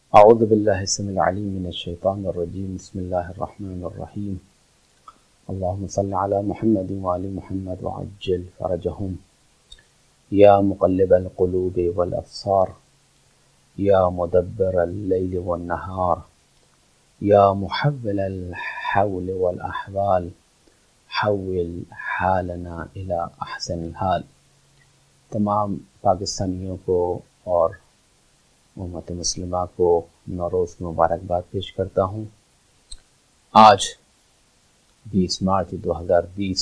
اعوذ باللہ السمیع العلیم من الشیطان الرجیم بسم اللہ الرحمن الرحیم اللہم صل علی محمد وعلی محمد وعجل فرجہم یا مقلب القلوب والابصار یا مدبر اللیل والنہار یا محول الحول والاحوال حول حالنا الی احسن الحال۔ تمام پاکستانیوں کو اور امت مسلمہ کو نوروز کی مبارکباد پیش کرتا ہوں۔ آج 20 مارچ 2020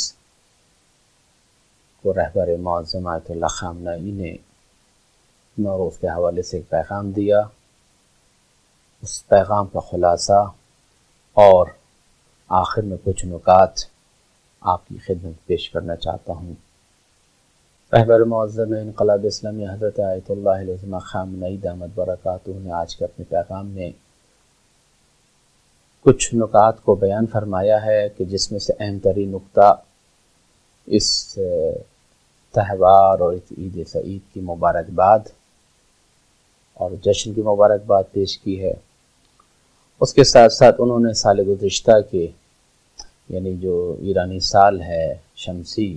کو رہبر معظم آیت اللہ خامنہئی نے نوروز کے حوالے سے ایک پیغام دیا۔ اس پیغام کا خلاصہ اور آخر میں کچھ نکات آپ کی خدمت پیش کرنا چاہتا ہوں۔ رہبر معظم انقلاب اسلامی حضرت آیت اللہ العظمہ خامنہئی دامت برکاتہ نے آج کے اپنے پیغام میں کچھ نکات کو بیان فرمایا ہے کہ جس میں سے اہم ترین نکتہ اس تہوار اور عید سعید کی مبارکباد اور جشن کی مبارکباد پیش کی ہے۔ اس کے ساتھ ساتھ انہوں نے سال گزشتہ کے یعنی جو ایرانی سال ہے شمسی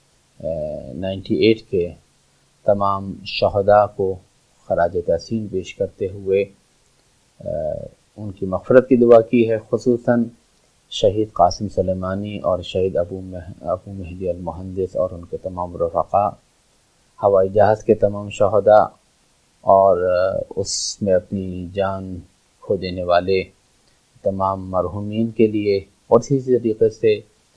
98 کے تمام شہداء کو خراج تحسین پیش کرتے ہوئے ان کی مغفرت کی دعا کی ہے، خصوصاً شہید قاسم سلیمانی اور شہید ابو مہدی المہندس اور ان کے تمام رفقا، ہوائی جہاز کے تمام شہداء اور اس میں اپنی جان کھو دینے والے تمام مرحومین کے لیے، اور اسی طریقے سے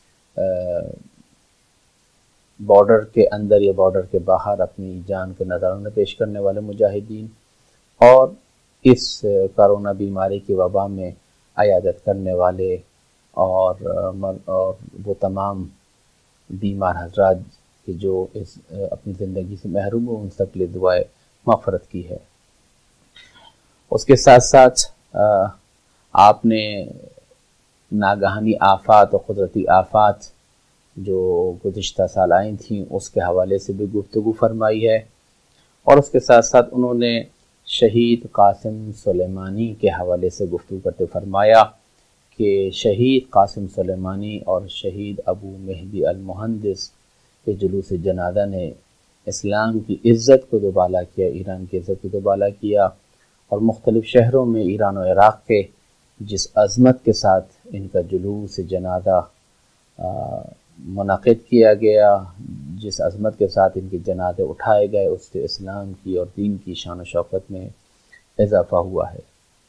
بارڈر کے اندر یا بارڈر کے باہر اپنی جان کے نذرانے پیش کرنے والے مجاہدین، اور اس کرونا بیماری کی وبا میں عیادت کرنے والے اور وہ تمام بیمار حضرات کہ جو اپنی زندگی سے محروم ہو، ان سب کے لیے دعائے مغفرت کی ہے۔ اس کے ساتھ ساتھ آپ نے ناگہانی آفات اور قدرتی آفات جو گزشتہ سال آئی تھیں اس کے حوالے سے بھی گفتگو فرمائی ہے، اور اس کے ساتھ ساتھ انہوں نے شہید قاسم سلیمانی کے حوالے سے گفتگو کرتے فرمایا کہ شہید قاسم سلیمانی اور شہید ابو مہدی المہندس کے جلوس جنازہ نے اسلام کی عزت کو دوبالا کیا، ایران کی عزت کو دوبالا کیا، اور مختلف شہروں میں ایران و عراق کے جس عظمت کے ساتھ ان کا جلوس جنازہ منعقد کیا گیا، جس عظمت کے ساتھ ان کے جنازے اٹھائے گئے، اس سے اسلام کی اور دین کی شان و شوکت میں اضافہ ہوا ہے۔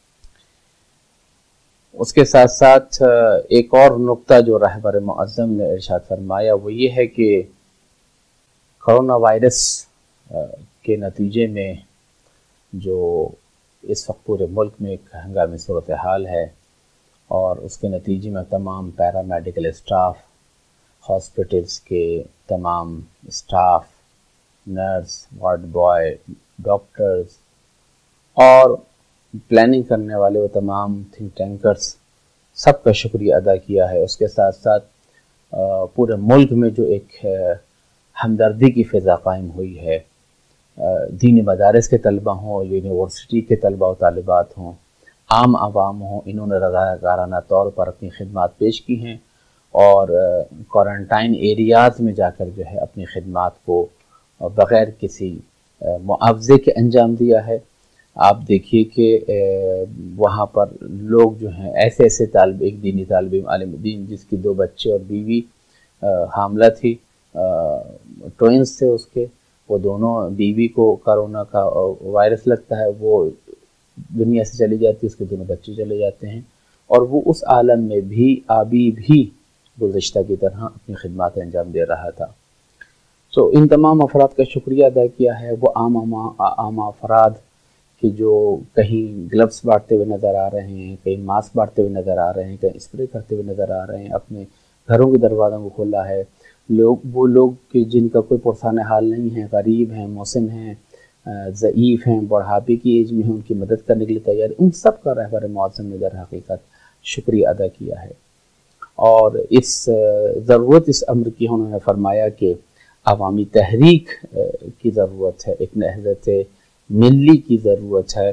اس کے ساتھ ساتھ ایک اور نکتہ جو رہبر معظم نے ارشاد فرمایا وہ یہ ہے کہ کرونا وائرس کے نتیجے میں جو اس وقت پورے ملک میں ایک ہنگامی صورتحال ہے، اور اس کے نتیجے میں تمام پیرا میڈیکل اسٹاف، ہاسپٹلس کے تمام staff, nurse, ward boy, doctors اور پلاننگ کرنے والے وہ تمام تھنک ٹینکرز، سب کا شکریہ ادا کیا ہے۔ اس کے ساتھ ساتھ پورے ملک میں جو ایک ہمدردی کی فضا قائم ہوئی ہے، دینی مدارس کے طلبہ ہوں، یونیورسٹی کے طلبہ و طالبات ہوں، عام عوام ہوں، انہوں نے رضاکارانہ طور پر اپنی خدمات پیش کی ہیں، اور کوارنٹائن ایریاز میں جا کر جو ہے اپنی خدمات کو بغیر کسی معاوضے کے انجام دیا ہے۔ آپ دیکھیے کہ وہاں پر لوگ جو ہیں ایسے ایک دینی طالب علم عالم دین جس کی 2 بچے اور بیوی حاملہ تھی، ٹوئنس تھے اس کے، وہ دونوں بیوی کو کرونا کا وائرس لگتا ہے، وہ دنیا سے چلی جاتی ہے، اس کے دونوں بچے چلے جاتے ہیں، اور وہ اس عالم میں بھی ابھی بھی گزشتہ کی طرح اپنی خدمات انجام دے رہا تھا۔ تو ان تمام افراد کا شکریہ ادا کیا ہے۔ وہ عام افراد کہ جو کہیں گلوز بانٹتے ہوئے نظر آ رہے ہیں، کہیں ماسک بانٹتے ہوئے نظر آ رہے ہیں، کہیں اسپرے کرتے ہوئے نظر آ رہے ہیں، اپنے گھروں کے دروازوں کو کھولا ہے، وہ لوگ کہ جن کا کوئی پرسان حال نہیں ہے، غریب ہیں، مسن ہیں، ضعیف ہیں، بڑھاپے کی ایج میں ہیں، ان کی مدد کرنے کے لیے تیار، ان سب کا رہبر معظم نے در حقیقت شکریہ ادا کیا ہے۔ اور اس امر کی انہوں نے فرمایا کہ عوامی تحریک کی ضرورت ہے، ایک نہضت ملی کی ضرورت ہے،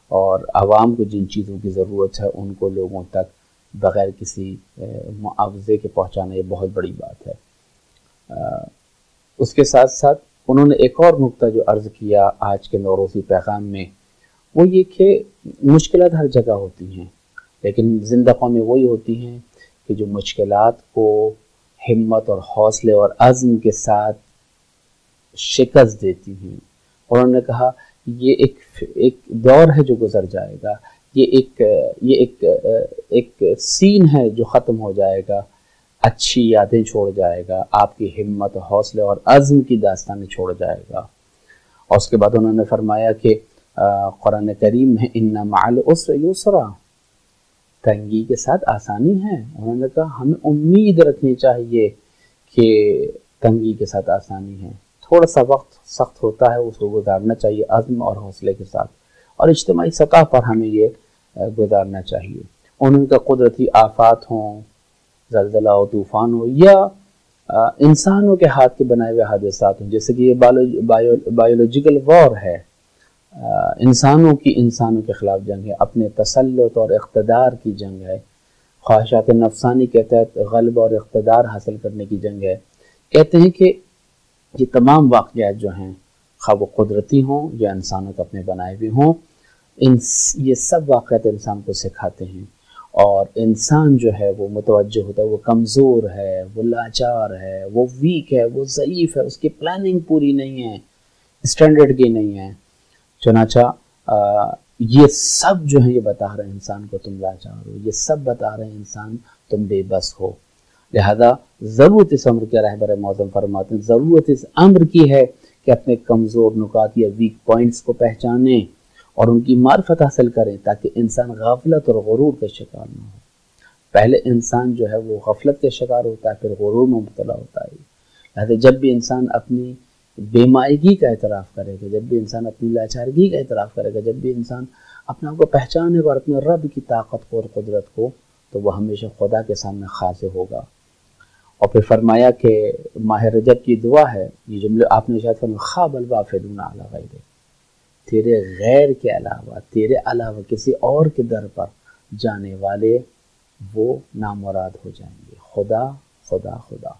اور عوام کو جن چیزوں کی ضرورت ہے ان کو لوگوں تک بغیر کسی معاوضے کے پہنچانا یہ بہت بڑی بات ہے۔ اس کے ساتھ ساتھ انہوں نے ایک اور نقطہ جو عرض کیا آج کے نوروزی پیغام میں، وہ یہ کہ مشکلات ہر جگہ ہوتی ہیں، لیکن زندہ قومیں وہی ہوتی ہیں کہ جو مشکلات کو ہمت اور حوصلے اور عزم کے ساتھ شکست دیتی ہیں۔ انہوں نے کہا یہ ایک دور ہے جو گزر جائے گا، یہ ایک سین ہے جو ختم ہو جائے گا، اچھی یادیں چھوڑ جائے گا، آپ کی ہمت حوصلے اور عزم کی داستانیں چھوڑ جائے گا۔ اور اس کے بعد انہوں نے فرمایا کہ قرآن کریم ہے ان مع العسر یسرا، تنگی کے ساتھ آسانی ہے۔ انہوں نے کہا ہمیں امید رکھنی چاہیے کہ تنگی کے ساتھ آسانی ہے، تھوڑا سا وقت سخت ہوتا ہے اس کو گزارنا چاہیے عزم اور حوصلے کے ساتھ، اور اجتماعی سطح پر ہمیں یہ گزارنا چاہیے۔ ان کا قدرتی آفات ہوں، زلزلہ ہو، طوفان ہو، یا انسانوں کے ہاتھ کے بنائے ہوئے حادثات ہوں، جیسے کہ یہ بایولوجیکل وار ہے، انسانوں کے خلاف جنگ ہے، اپنے تسلط اور اقتدار کی جنگ ہے، خواہشات نفسانی کے تحت غلبہ اور اقتدار حاصل کرنے کی جنگ ہے۔ کہتے ہیں کہ یہ تمام واقعات جو ہیں، خواہ وہ قدرتی ہوں یا انسانوں کے اپنے بنائے ہوئے ہوں، یہ سب واقعات انسان کو سکھاتے ہیں، اور انسان جو ہے وہ متوجہ ہوتا ہے، وہ کمزور ہے، وہ لاچار ہے، وہ ویک ہے، وہ ضعیف ہے، اس کی پلاننگ پوری نہیں ہے، اسٹینڈرڈ کی نہیں ہے۔ چنانچہ یہ سب جو ہیں یہ بتا رہے ہیں انسان کو تم لاچار ہو، یہ سب بتا رہے ہیں انسان تم بے بس ہو۔ لہذا ضرورت اس امر کے رہبر معظم فرماتے ہیں، ضرورت اس امر کی ہے کہ اپنے کمزور نکات یا ویک پوائنٹس کو پہچانیں اور ان کی معرفت حاصل کریں، تاکہ انسان غفلت اور غرور کا شکار نہ ہو۔ پہلے انسان جو ہے وہ غفلت کے شکار ہوتا ہے، پھر غرور میں مبتلا ہوتا ہے۔ لہذا جب بھی انسان اپنی بے مائگی کا اعتراف کرے گا، جب بھی انسان اپنی لاچارگی کا اعتراف کرے گا، جب بھی انسان اپنے آپ کو پہچانے گا اور اپنے رب کی طاقت کو اور قدرت کو، تو وہ ہمیشہ خدا کے سامنے خاضع ہوگا۔ اور پھر فرمایا کہ ماہ رجب کی دعا ہے، یہ جملے آپ نے شاید فرمایا خاب الوافدون علی غیرہ، تیرے غیر کے علاوہ، تیرے علاوہ کسی اور کے در پر جانے والے وہ نامراد ہو جائیں گے۔ خدا خدا خدا،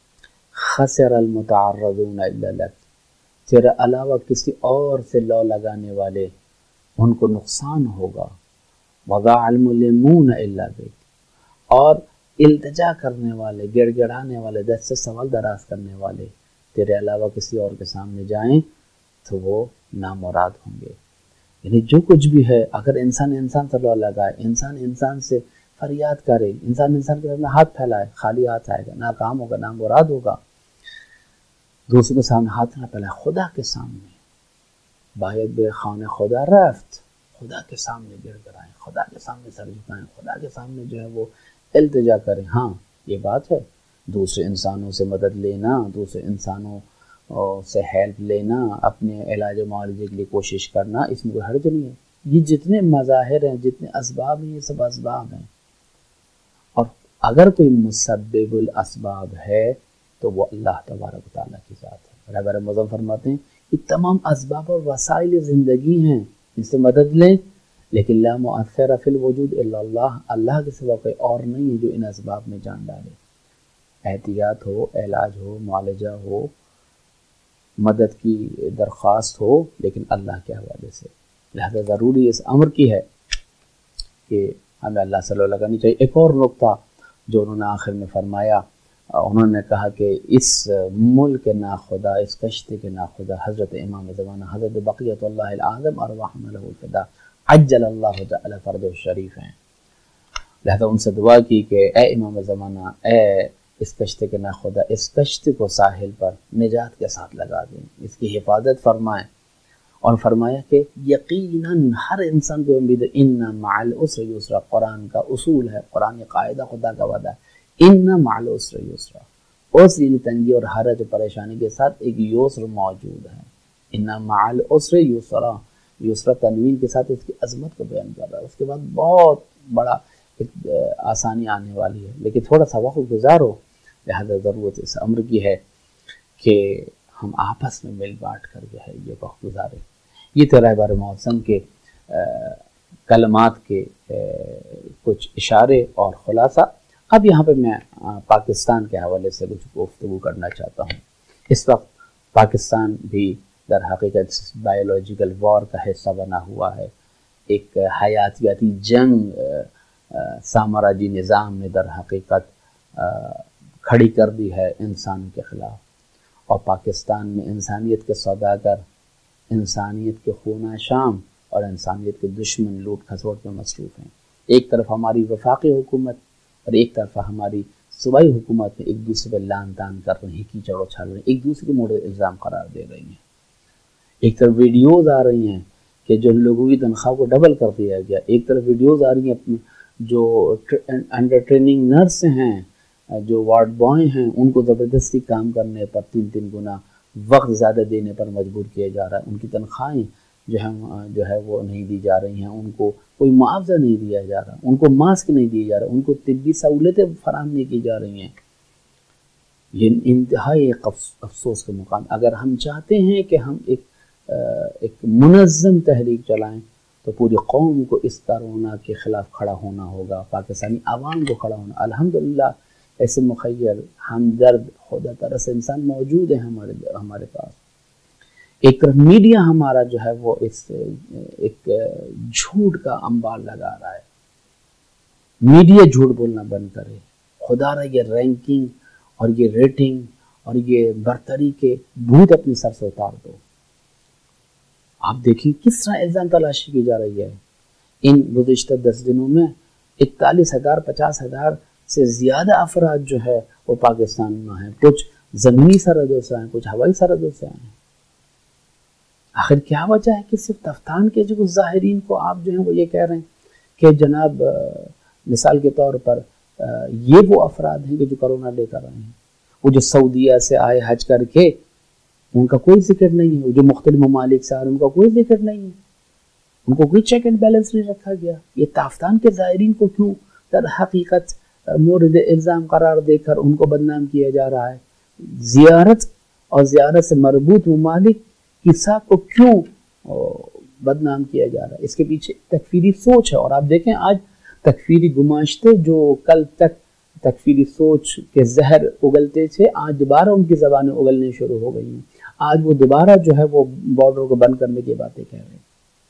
خسر المتعرضون الا لک، تیرے علاوہ کسی اور سے لو لگانے والے ان کو نقصان ہوگا۔ وضاع الملمون الا بک، اور التجا کرنے والے، گڑ گڑانے والے، دست سے سوال دراز کرنے والے تیرے علاوہ کسی اور کے سامنے جائیں تو وہ نامراد ہوں گے۔ یعنی جو کچھ بھی ہے، اگر انسان سے لو لگائے، انسان سے فریاد کرے، انسان کے سامنے ہاتھ پھیلائے، خالی ہاتھ آئے گا، ناکام ہوگا، نامراد ہوگا۔ دوسرے کے سامنے ہاتھ نہ پھیلائے، خدا کے سامنے باید بے خانہ خدا رفت، خدا کے سامنے گڑ گڑائیں، خدا کے سامنے سر جھکائیں، خدا کے سامنے جو ہے وہ التجا کریں۔ ہاں یہ بات ہے، دوسرے انسانوں سے مدد لینا، دوسرے انسانوں سے ہیلپ لینا، اپنے علاج و معالجے کے لیے کوشش کرنا، اس میں کوئی حرج نہیں ہے۔ یہ جتنے مظاہر ہیں، جتنے اسباب ہیں، یہ سب اسباب ہیں، اور اگر کوئی مسبب الاسباب ہے تو وہ اللہ تبارک و تعالیٰ کی ذات ہے۔ رہبر معظم فرماتے ہیں یہ تمام اسباب اور وسائل زندگی ہیں، ان سے مدد لیں، لیکن لا مؤثر فی الوجود الا اللہ، اللہ کے سوا کوئی اور نہیں ہے جو ان اسباب میں جان ڈالے۔ احتیاط ہو، علاج ہو، معالجہ ہو، مدد کی درخواست ہو، لیکن اللہ کے حوالے سے۔ لہذا ضروری اس امر کی ہے کہ ہمیں اللہ صلی اللہ لگانی چاہیے۔ ایک اور نقطہ جو انہوں نے آخر میں فرمایا، انہوں نے کہا کہ اس ملک کے ناخدا، اس کشتی کے ناخدا حضرت امام زمانہ حضرت بقیت اللہ العظم ارواحنا له الفدا عجل اللہ تعالی فرد الشریف ہیں۔ لہذا ان سے دعا کی کہ اے امام زمانہ، اے اس کشتی کے ناخدا، اس کشتی کو ساحل پر نجات کے ساتھ لگا دیں، اس کی حفاظت فرمائیں، اور فرمایا کہ یقیناً ہر انسان کو امید ہے، ان مع العسر یسرا، قرآن کا اصول ہے، قرآن قاعدہ، خدا کا وعدہ ہے، ان مع العسر یسرا، عسر یعنی تنگی اور حرج و پریشانی کے ساتھ ایک یسر موجود ہے۔ ان مع العسر یسرا، یسرا تنوین کے ساتھ اس کی عظمت کو بیان کر رہا ہے۔ اس کے بعد بہت بڑا ایک آسانی آنے والی ہے، لیکن تھوڑا سا وقت گزارو۔ لہذا ضرورت اس امر کی ہے کہ ہم آپس میں مل بانٹ کر جو ہے یہ وقت گزاریں۔ یہ تو رہبر معظم کے کلمات کے کچھ اشارے اور خلاصہ. اب یہاں پہ میں پاکستان کے حوالے سے کچھ گفتگو کرنا چاہتا ہوں. اس وقت پاکستان بھی در حقیقت بایولوجیکل وار کا حصہ بنا ہوا ہے. ایک حیاتیاتی جنگ سامراجی نظام نے در حقیقت کھڑی کر دی ہے انسان کے خلاف، اور پاکستان میں انسانیت کے سوداگر، انسانیت کے خونہ شام اور انسانیت کے دشمن لوٹ کھسوٹ میں مصروف ہیں. ایک طرف ہماری وفاقی حکومت اور ایک طرف ہماری صوبائی حکومت میں ایک دوسرے پہ لان تان کر رہی ہیں، کیچڑ اچھال رہی ہیں، ایک دوسرے کو مورد الزام قرار دے رہی ہیں. ایک طرف ویڈیوز آ رہی ہیں کہ جو لوگوں کی تنخواہ کو ڈبل کر دیا گیا. ایک طرف ویڈیوز آ رہی ہیں جو انڈر ٹریننگ نرس ہیں، جو وارڈ بوائے ہیں، ان کو زبردستی کام کرنے پر 3 گنا وقت زیادہ دینے پر مجبور کیا جا رہا ہے. ان کی تنخواہیں جو ہے وہ نہیں دی جا رہی ہیں، ان کو کوئی معاوضہ نہیں دیا جا رہا، ان کو ماسک نہیں دیے جا رہا، ان کو طبی سہولتیں فراہم نہیں کی جا رہی ہیں. یہ انتہائی افسوس کا مقام. اگر ہم چاہتے ہیں کہ ہم ایک منظم تحریک چلائیں تو پوری قوم کو اس کرونا کے خلاف کھڑا ہونا ہوگا، پاکستانی عوام کو کھڑا ہونا. الحمدللہ ایسے مخیر ہمدرد خدا طرح سے انسان موجود ہیں ہمارے پاس. ایک طرف میڈیا ہمارا جو ہے وہ اس ایک جھوٹ کا انبار لگا رہا ہے. میڈیا جھوٹ بولنا بند کرے. خدا رہا یہ رینکنگ اور یہ ریٹنگ اور یہ برتری کے بھوت اپنے سر سے اتار دو. آپ دیکھیں کس طرح الزام تلاشی کی جا رہی ہے. ان گزشتہ 10 دنوں میں 41,000 50,000 سے زیادہ افراد جو ہے وہ پاکستان میں ہیں. کچھ زمینی سرحدوں سے ہیں، کچھ ہوائی سرحدوں سے ہیں. آخر کیا وجہ ہے کہ صرف تفتان کے جو ظاہرین کو آپ جو ہیں وہ یہ کہہ رہے ہیں کہ جناب مثال کے طور پر یہ وہ افراد ہیں کہ جو کرونا لے کر آئے ہیں. وہ جو سعودیہ سے آئے حج کر کے ان کا کوئی ذکر نہیں ہے. وہ جو مختلف ممالک سے آ رہے ہیں ان کا کوئی ذکر نہیں ہے. ان کو کوئی چیک اینڈ بیلنس نہیں رکھا گیا. یہ تفتان کے ظاہرین کو کیوں در حقیقت مورد الزام قرار دے کر ان کو بدنام کیا جا رہا ہے؟ زیارت اور زیارت سے مربوط ممالک کی ساتھ کو کیوں بدنام کیا جا رہا ہے؟ اس کے پیچھے تکفیری سوچ ہے. اور آپ دیکھیں آج تکفیری گماشتے جو کل تک تکفیری سوچ کے زہر اگلتے تھے، آج دوبارہ ان کی زبانیں اگلنے شروع ہو گئی ہیں. آج وہ دوبارہ جو ہے وہ بارڈر کو بند کرنے کی باتیں کہہ رہے ہیں.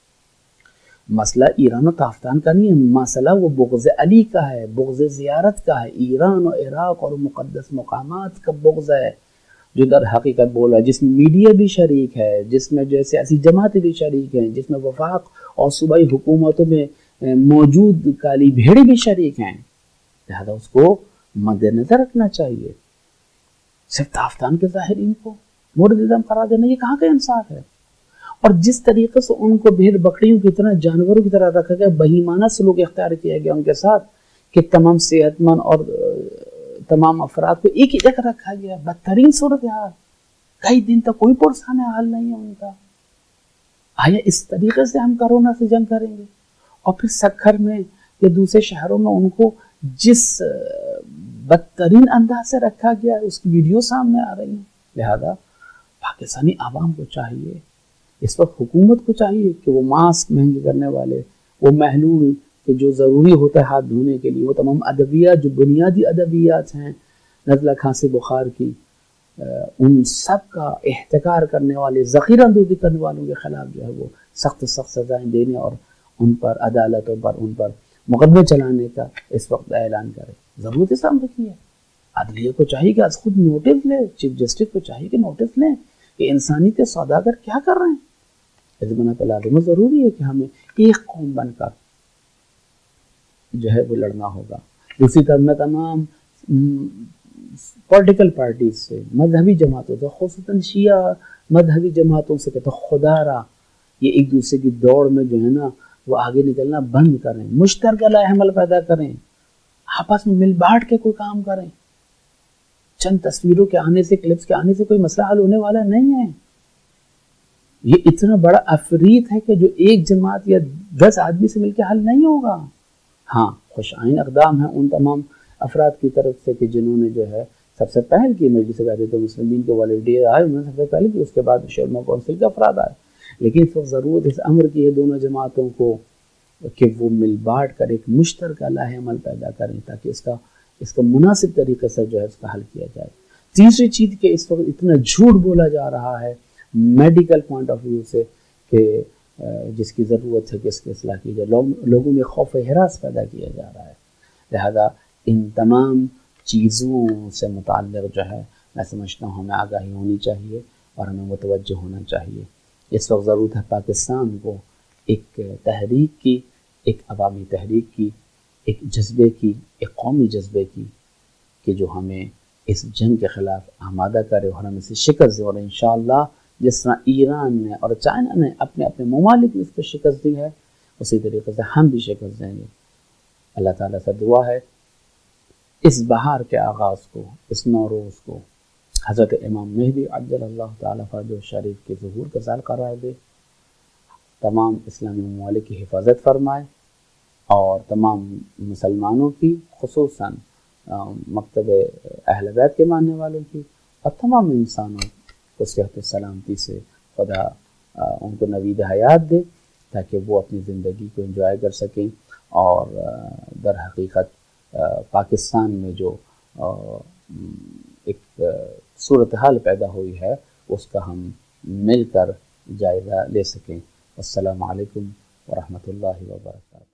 مسئلہ ایران و تافتان کا نہیں ہے، مسئلہ وہ بغض علی کا ہے، بغض زیارت کا ہے. ایران و عراق اور مقدس مقامات کا بغض ہے جو در حقیقت بول رہا ہے، جس میں میڈیا بھی شریک ہے، جس میں جو سیاسی جماعتیں بھی شریک ہیں، جس میں وفاق اور صوبائی حکومتوں میں موجود کالی بھیڑیں بھی شریک ہیں. لہذا اس کو مد نظر رکھنا چاہیے. صرف تافتان کے ظاہرین کو مورد الزام قرار دینا یہ کہاں کا انصاف ہے؟ اور جس طریقے سے ان کو بھیڑ بکریوں کی طرح جانوروں کی طرح رکھا گیا، بہیمانہ سلوک اختیار کیا گیا ان کے ساتھ کہ تمام صحت مند اور تمام افراد کو ایک ہی جگہ رکھا گیا. بدترین صورتحال، کئی دن تک کوئی پرسان حال نہیں ہے ان کا. آیا اس طریقے سے ہم کورونا سے جنگ کریں گے؟ اور پھر سکھر میں یا دوسرے شہروں میں ان کو جس بدترین انداز سے رکھا گیا اس کی ویڈیو سامنے آ رہی ہیں. لہذا پاکستانی عوام کو چاہیے، اس وقت حکومت کو چاہیے کہ وہ ماسک مہنگے کرنے والے، وہ محلول کہ جو ضروری ہوتا ہے ہاتھ دھونے کے لیے، وہ تمام ادویات جو بنیادی ادویات ہیں نزلہ کھانسی بخار کی، ان سب کا احتکار کرنے والے، ذخیرہ اندوزی کرنے والوں کے خلاف جو ہے وہ سخت سزائیں دینے اور ان پر عدالتوں پر ان پر مقدمے چلانے کا اس وقت اعلان کرے. ضرورت اس امر کی ہے. عدلیہ کو چاہیے کہ از خود نوٹس لے، چیف جسٹس کو چاہیے کہ نوٹس لیں کہ انسانیت کے سوداگر کیا کر رہے ہیں. اس بنا پر لازم ضروری ہے کہ ہمیں ایک قوم بن کر جو ہے وہ لڑنا ہوگا. دوسری طرف میں تمام پولیٹیکل پارٹیز سے، مذہبی جماعتوں سے، خصوصاً شیعہ مذہبی جماعتوں سے کہتا ہوں خدا را یہ ایک دوسرے کی دوڑ میں جو ہے نا وہ آگے نکلنا بند کریں، مشترکہ لائحہ عمل پیدا کریں، آپس میں مل بانٹ کے کوئی کام کریں. چند تصویروں کے آنے سے، کلپس کے آنے سے کوئی مسئلہ حل ہونے والا نہیں ہے. یہ اتنا بڑا افریت ہے کہ جو ایک جماعت یا 10 آدمی سے مل کے حل نہیں ہوگا. ہاں خوش آئین اقدام ہیں ان تمام افراد کی طرف سے کہ جنہوں نے جو ہے سب سے پہل کی مجلس قیادت المسلمین کے والنٹیئر آئے، انہوں نے سب سے پہلے کی، اس کے بعد شورا کونسل کے افراد آئے. لیکن اس وقت ضرورت اس امر کی ہے دونوں جماعتوں کو کہ وہ مل بانٹ کر ایک مشترکہ لاہ عمل پیدا کریں تاکہ اس کا مناسب طریقے سے جو ہے اس کا حل کیا جائے۔ تیسری چیز کہ اس وقت اتنا جھوٹ بولا جا رہا ہے میڈیکل پوائنٹ آف ویو سے کہ جس کی ضرورت ہے کہ اس کی اصلاح کی جائے، لوگوں میں خوف ہراس پیدا کیا جا رہا ہے۔ لہذا ان تمام چیزوں سے متعلق جو ہے میں سمجھتا ہوں ہمیں آگاہی ہونی چاہیے اور ہمیں متوجہ ہونا چاہیے۔ اس وقت ضرورت ہے پاکستان کو ایک تحریک کی، ایک عوامی تحریک کی، ایک جذبے کی، ایک قومی جذبے کی کہ جو ہمیں اس جنگ کے خلاف آمادہ کرے اور ہم اسے شکست دیں، اور انشاءاللہ جس طرح ایران نے اور چائنا نے اپنے اپنے ممالک میں اس کو شکست دی ہے اسی طریقے سے ہم بھی شکست دیں گے۔ اللہ تعالیٰ سے دعا ہے اس بہار کے آغاز کو، اس نوروز کو حضرت امام مہدی عجل اللہ تعالیٰ فرجہ شریف کے ظہور کا سال قرار دے، تمام اسلامی ممالک کی حفاظت فرمائے اور تمام مسلمانوں کی، خصوصاً مکتب اہل بیت کے ماننے والوں کی اور تمام انسانوں کو صحت و سلامتی سے خدا ان کو نوید حیات دے تاکہ وہ اپنی زندگی کو انجوائے کر سکیں، اور در حقیقت پاکستان میں جو ایک صورتحال پیدا ہوئی ہے اس کا ہم مل کر جائزہ لے سکیں۔ السلام علیکم ورحمۃ اللہ وبرکاتہ۔